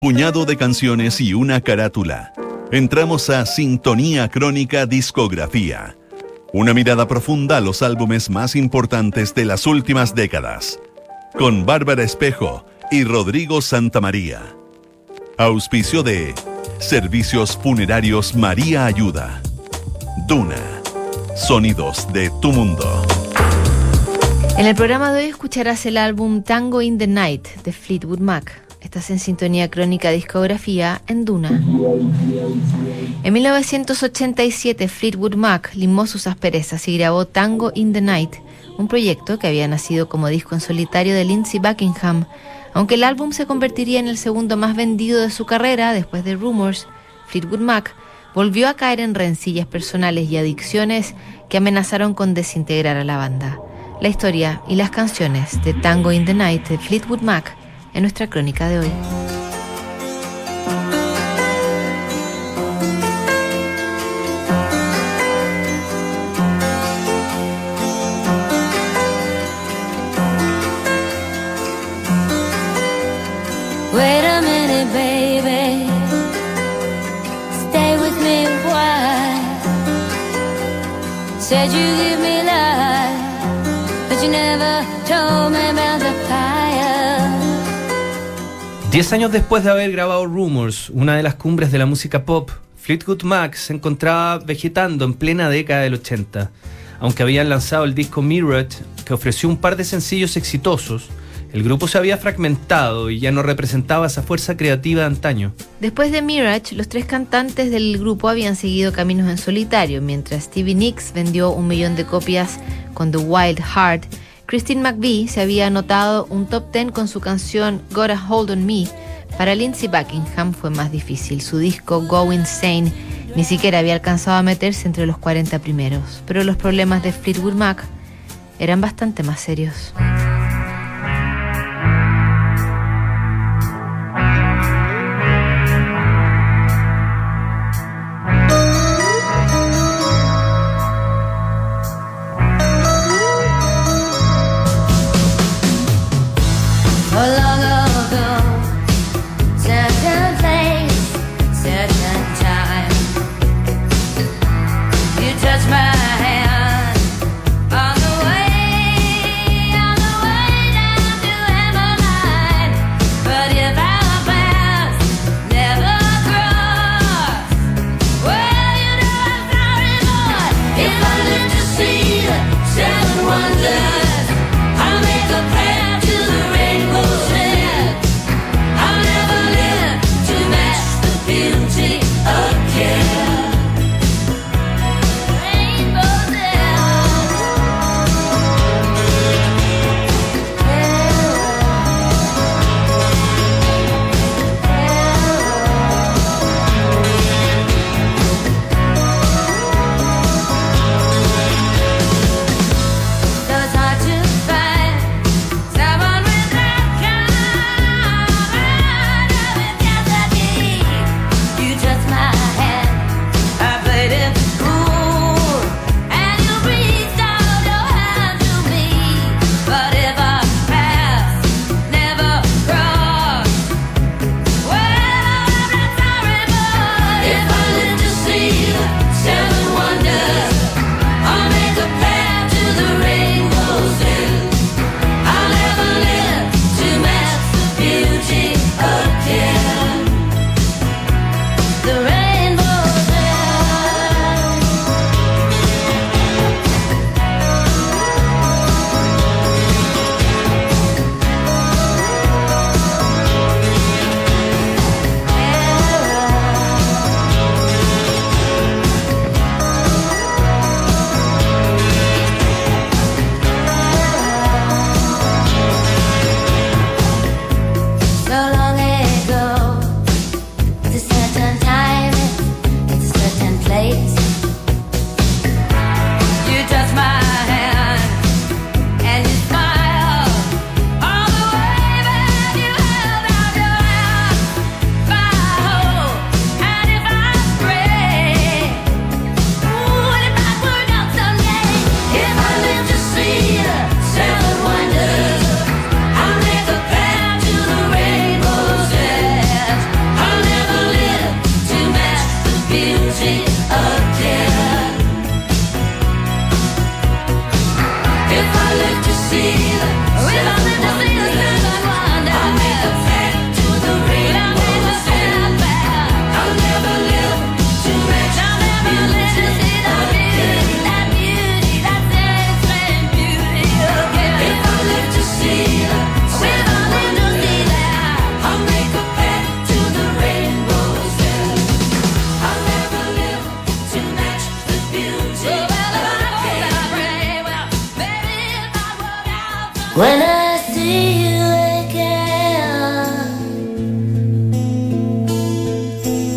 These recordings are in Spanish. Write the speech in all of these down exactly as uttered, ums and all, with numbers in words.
Puñado de canciones y una carátula. Entramos a Sintonía Crónica Discografía. Una mirada profunda a los álbumes más importantes de las últimas décadas. Con Bárbara Espejo y Rodrigo Santamaría. Auspicio de Servicios Funerarios María Ayuda. Duna. Sonidos de tu mundo. En el programa de hoy escucharás el álbum Tango in the Night de Fleetwood Mac. Estás en Sintonía Crónica Discografía en Duna. En mil novecientos ochenta y siete, Fleetwood Mac limó sus asperezas y grabó Tango in the Night, un proyecto que había nacido como disco en solitario de Lindsey Buckingham. Aunque el álbum se convertiría en el segundo más vendido de su carrera después de Rumours, Fleetwood Mac volvió a caer en rencillas personales y adicciones que amenazaron con desintegrar a la banda. La historia y las canciones de Tango in the Night de Fleetwood Mac en nuestra crónica de hoy. Wait a minute, baby. Stay with me a while. Said you give me life, but you never told me about the fire. Diez años después de haber grabado Rumours, una de las cumbres de la música pop, Fleetwood Mac se encontraba vegetando en plena década del ochenta. Aunque habían lanzado el disco Mirage, que ofreció un par de sencillos exitosos, el grupo se había fragmentado y ya no representaba esa fuerza creativa de antaño. Después de Mirage, los tres cantantes del grupo habían seguido caminos en solitario. Mientras Stevie Nicks vendió un millón de copias con The Wild Heart, Christine McVie se había anotado un top ten con su canción Got a Hold on Me. Para Lindsey Buckingham fue más difícil. Su disco Go Insane ni siquiera había alcanzado a meterse entre los cuarenta primeros. Pero los problemas de Fleetwood Mac eran bastante más serios. Touch my hand on the way, on the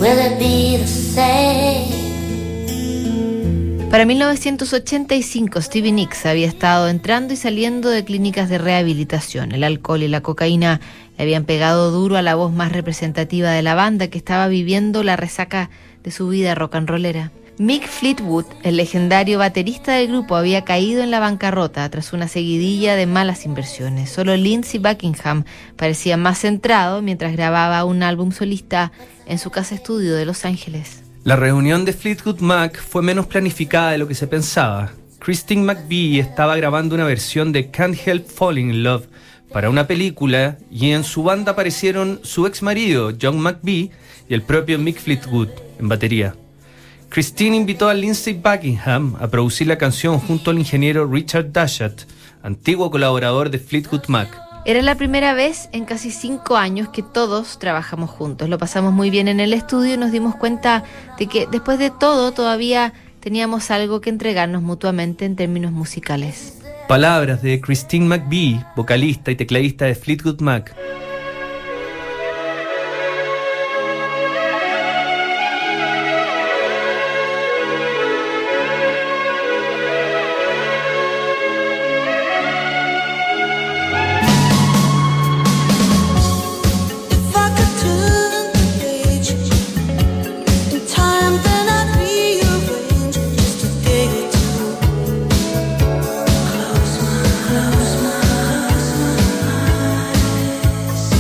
will it be the same? Para mil novecientos ochenta y cinco, Stevie Nicks había estado entrando y saliendo de clínicas de rehabilitación. El alcohol y la cocaína le habían pegado duro a la voz más representativa de la banda, que estaba viviendo la resaca de su vida rock and rollera. Mick Fleetwood, el legendario baterista del grupo, había caído en la bancarrota tras una seguidilla de malas inversiones. Solo Lindsey Buckingham parecía más centrado mientras grababa un álbum solista en su casa estudio de Los Ángeles. La reunión de Fleetwood Mac fue menos planificada de lo que se pensaba. Christine McVie estaba grabando una versión de Can't Help Falling in Love para una película y en su banda aparecieron su ex marido John McVie y el propio Mick Fleetwood en batería. Christine invitó a Lindsey Buckingham a producir la canción junto al ingeniero Richard Dashut, antiguo colaborador de Fleetwood Mac. Era la primera vez en casi cinco años que todos trabajamos juntos. Lo pasamos muy bien en el estudio y nos dimos cuenta de que después de todo todavía teníamos algo que entregarnos mutuamente en términos musicales. Palabras de Christine McVie, vocalista y tecladista de Fleetwood Mac. Close my eyes.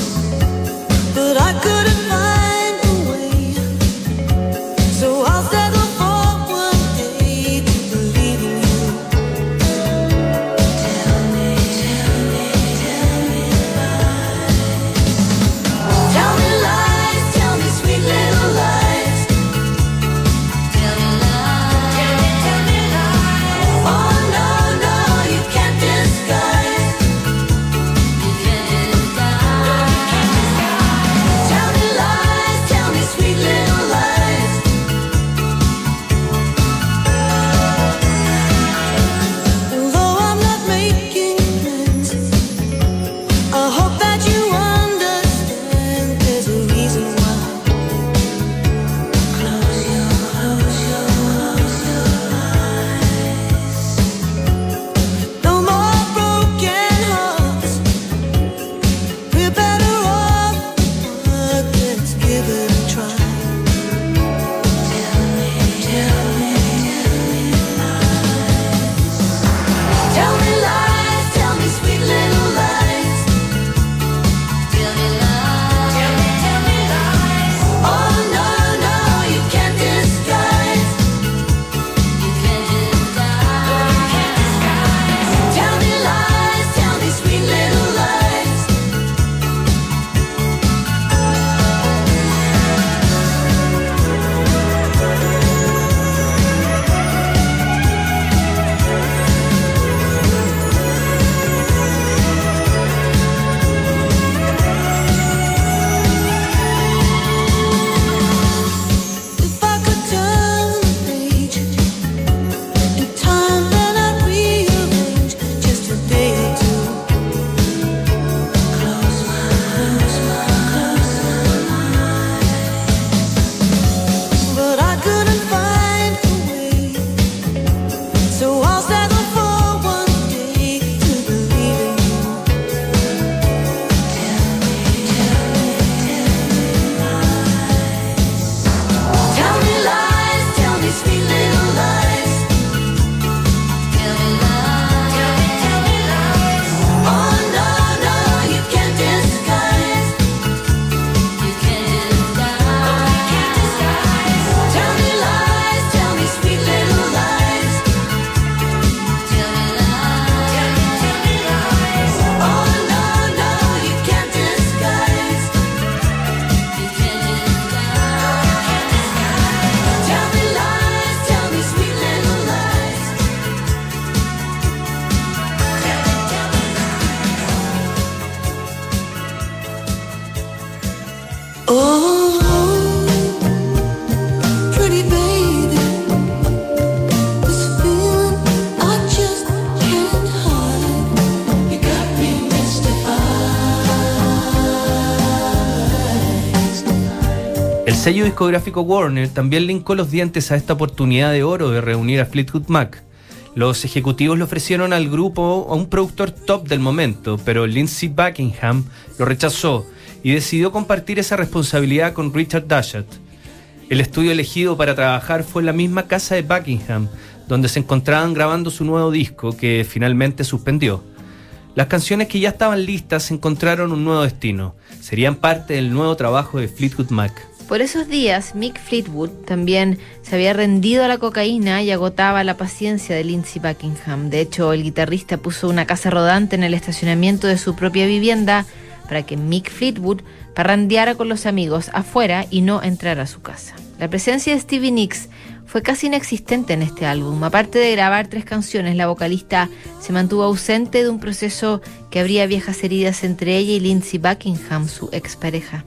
El sello discográfico Warner también le hincó los dientes a esta oportunidad de oro de reunir a Fleetwood Mac. Los ejecutivos le ofrecieron al grupo a un productor top del momento, pero Lindsey Buckingham lo rechazó y decidió compartir esa responsabilidad con Richard Dashut. El estudio elegido para trabajar fue la misma casa de Buckingham, donde se encontraban grabando su nuevo disco, que finalmente suspendió. Las canciones que ya estaban listas encontraron un nuevo destino. Serían parte del nuevo trabajo de Fleetwood Mac. Por esos días, Mick Fleetwood también se había rendido a la cocaína y agotaba la paciencia de Lindsey Buckingham. De hecho, el guitarrista puso una casa rodante en el estacionamiento de su propia vivienda para que Mick Fleetwood parrandeara con los amigos afuera y no entrara a su casa. La presencia de Stevie Nicks fue casi inexistente en este álbum. Aparte de grabar tres canciones, la vocalista se mantuvo ausente de un proceso que abría viejas heridas entre ella y Lindsey Buckingham, su expareja.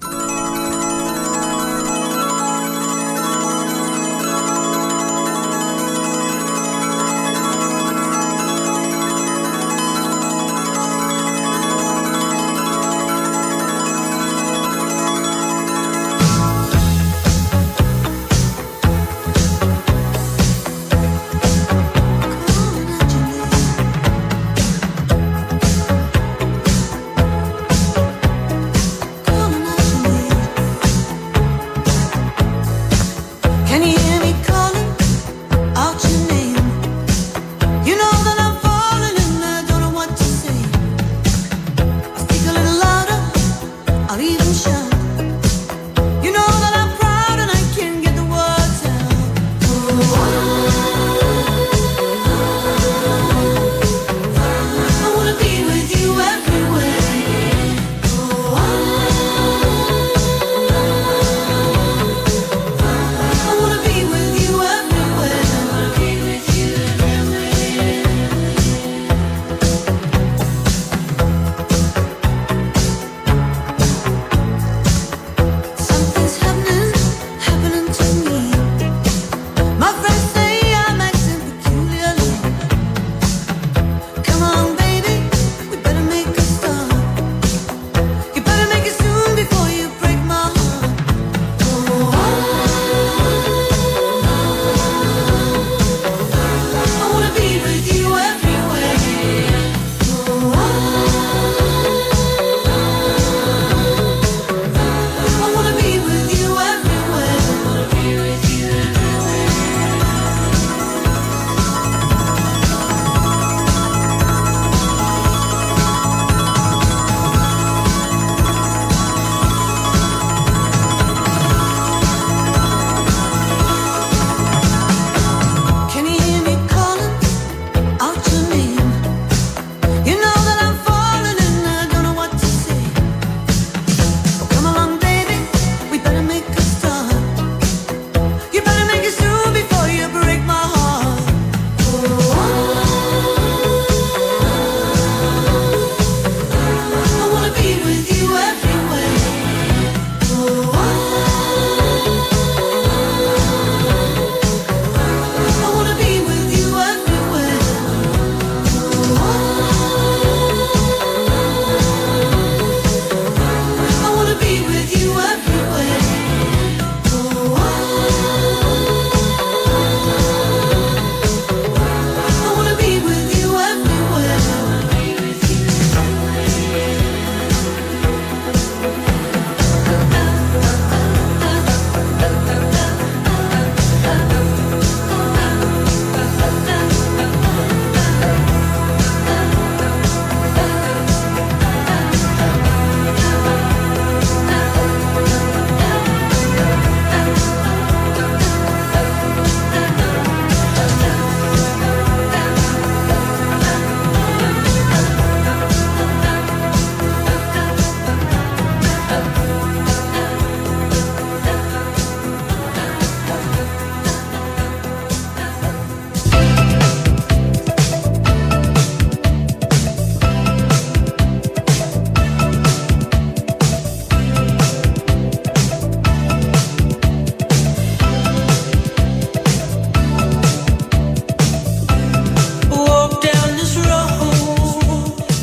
Calling out your name.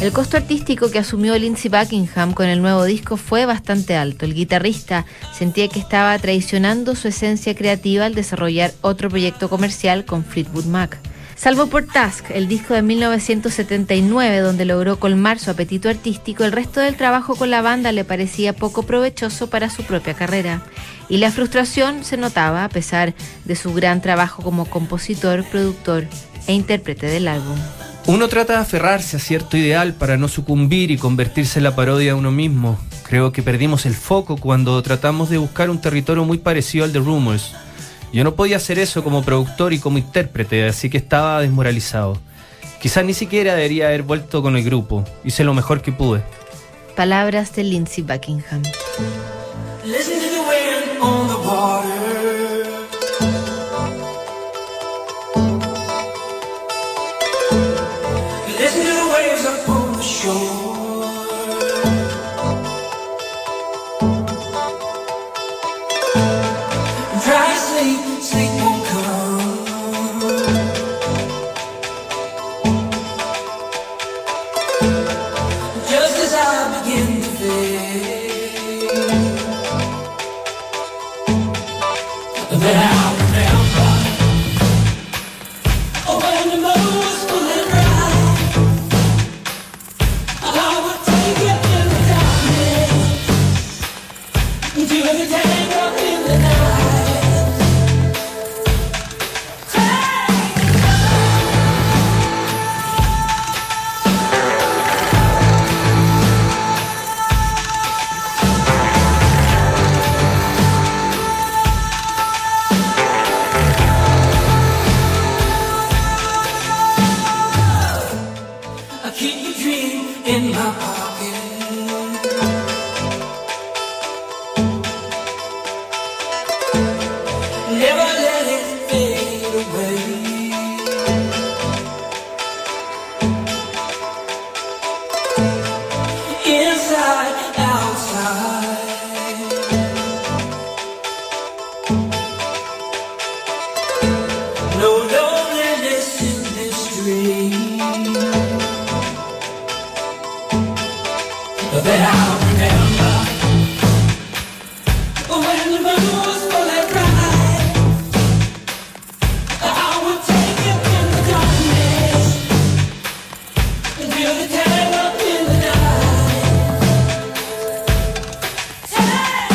El costo artístico que asumió Lindsey Buckingham con el nuevo disco fue bastante alto. El guitarrista sentía que estaba traicionando su esencia creativa al desarrollar otro proyecto comercial con Fleetwood Mac. Salvo por Tusk, el disco de mil novecientos setenta y nueve, donde logró colmar su apetito artístico, el resto del trabajo con la banda le parecía poco provechoso para su propia carrera. Y la frustración se notaba a pesar de su gran trabajo como compositor, productor e intérprete del álbum. Uno trata de aferrarse a cierto ideal para no sucumbir y convertirse en la parodia de uno mismo. Creo que perdimos el foco cuando tratamos de buscar un territorio muy parecido al de Rumours. Yo no podía hacer eso como productor y como intérprete, así que estaba desmoralizado. Quizás ni siquiera debería haber vuelto con el grupo. Hice lo mejor que pude. Palabras de Lindsey Buckingham. Listen to the wind on the water. Listen to the waves up on the shore. Try to sleep, sleep won't come. Just as I begin to fade, then I'll remember when the moon was full and bright. I would take you in the darkness, into the tangle in the night. In my pocket, never let it fade away. Inside, outside, no loneliness in this dream. That I'll remember when the moon was full and bright. I would take you in the darkness and feel the terror in the night. Take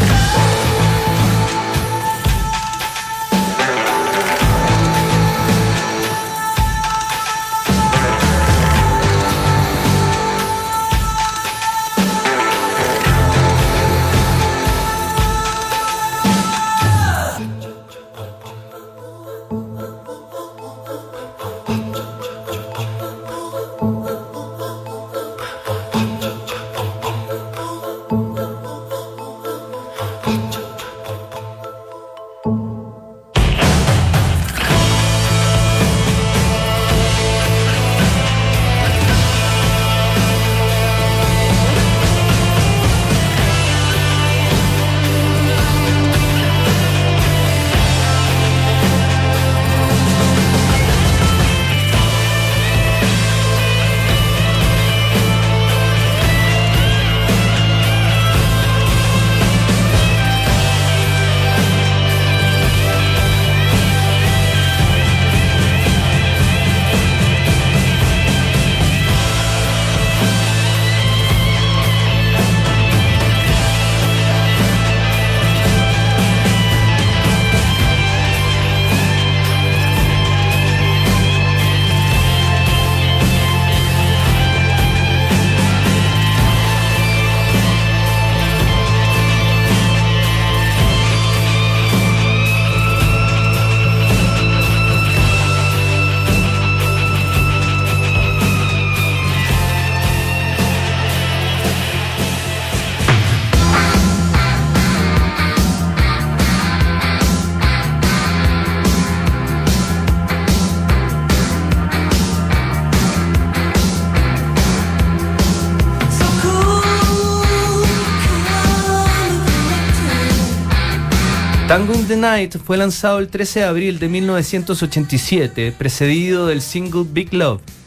Tango in the Night fue lanzado el trece de abril de mil novecientos ochenta y siete, precedido del single Big Love.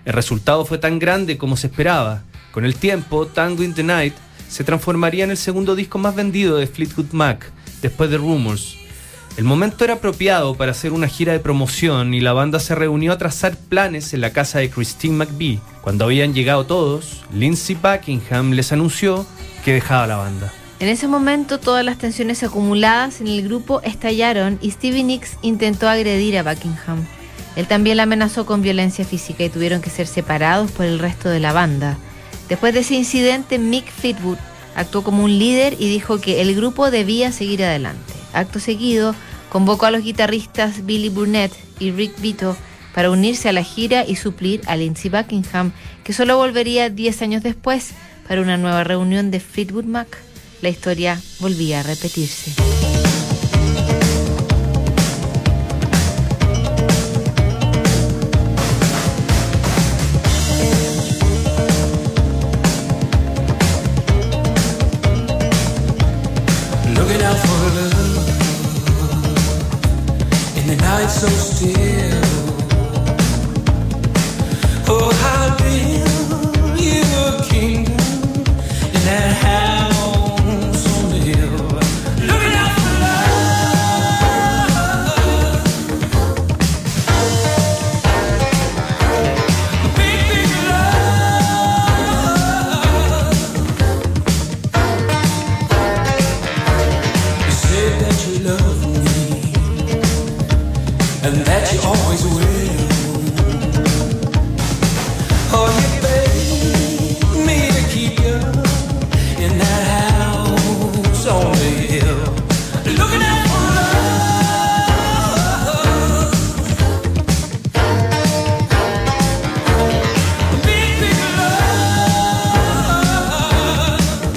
El resultado fue tan grande como se esperaba. Con el tiempo, Tango in the Night se transformaría en el segundo disco más vendido de Fleetwood Mac, después de Rumours. El momento era apropiado para hacer una gira de promoción y la banda se reunió a trazar planes en la casa de Christine McVie. Cuando habían llegado todos, Lindsey Buckingham les anunció que dejaba la banda. En ese momento, todas las tensiones acumuladas en el grupo estallaron y Stevie Nicks intentó agredir a Buckingham. Él también la amenazó con violencia física y tuvieron que ser separados por el resto de la banda. Después de ese incidente, Mick Fleetwood actuó como un líder y dijo que el grupo debía seguir adelante. Acto seguido, convocó a los guitarristas Billy Burnett y Rick Vito para unirse a la gira y suplir a Lindsey Buckingham, que solo volvería diez años después para una nueva reunión de Fleetwood Mac. La historia volvía a repetirse. Looking out for love in the night so still. Oh, how build you a kingdom in that house on the hill. Looking out for love, big, big love. You said that you love me and that you always will. Oh, you begged me to keep you in that house on the hill. Looking out for love, big, big love.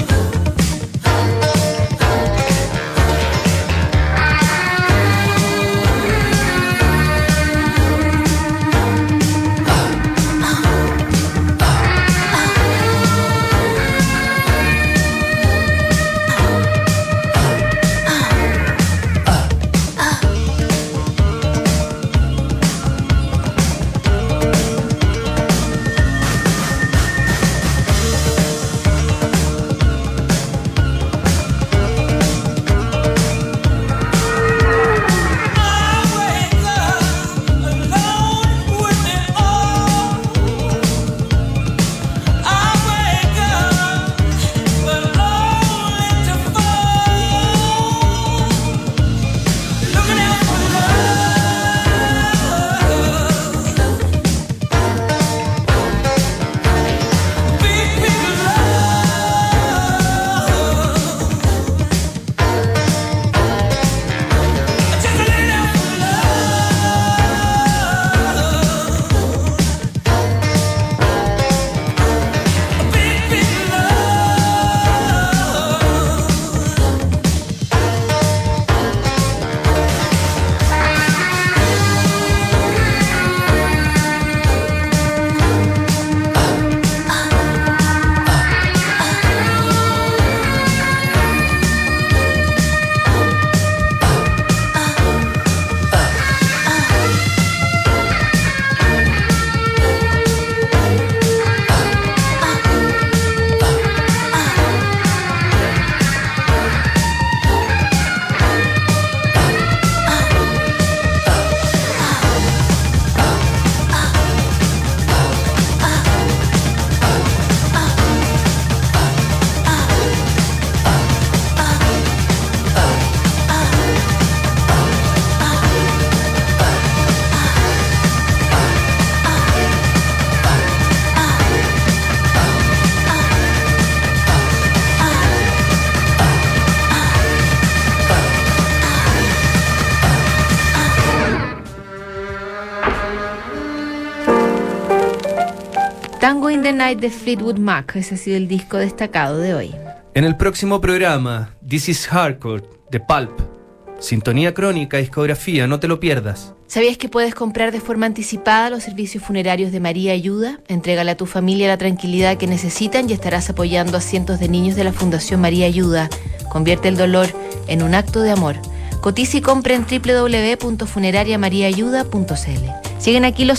Tango in the Night de Fleetwood Mac, ese ha sido el disco destacado de hoy. En el próximo programa, This is Hardcore, de Pulp. Sintonía crónica, discografía, no te lo pierdas. ¿Sabías que puedes comprar de forma anticipada los servicios funerarios de María Ayuda? Entrégale a tu familia la tranquilidad que necesitan y estarás apoyando a cientos de niños de la Fundación María Ayuda. Convierte el dolor en un acto de amor. Cotiza y compra en doble u doble u doble u punto funeraria maría ayuda punto c l. Siguen aquí los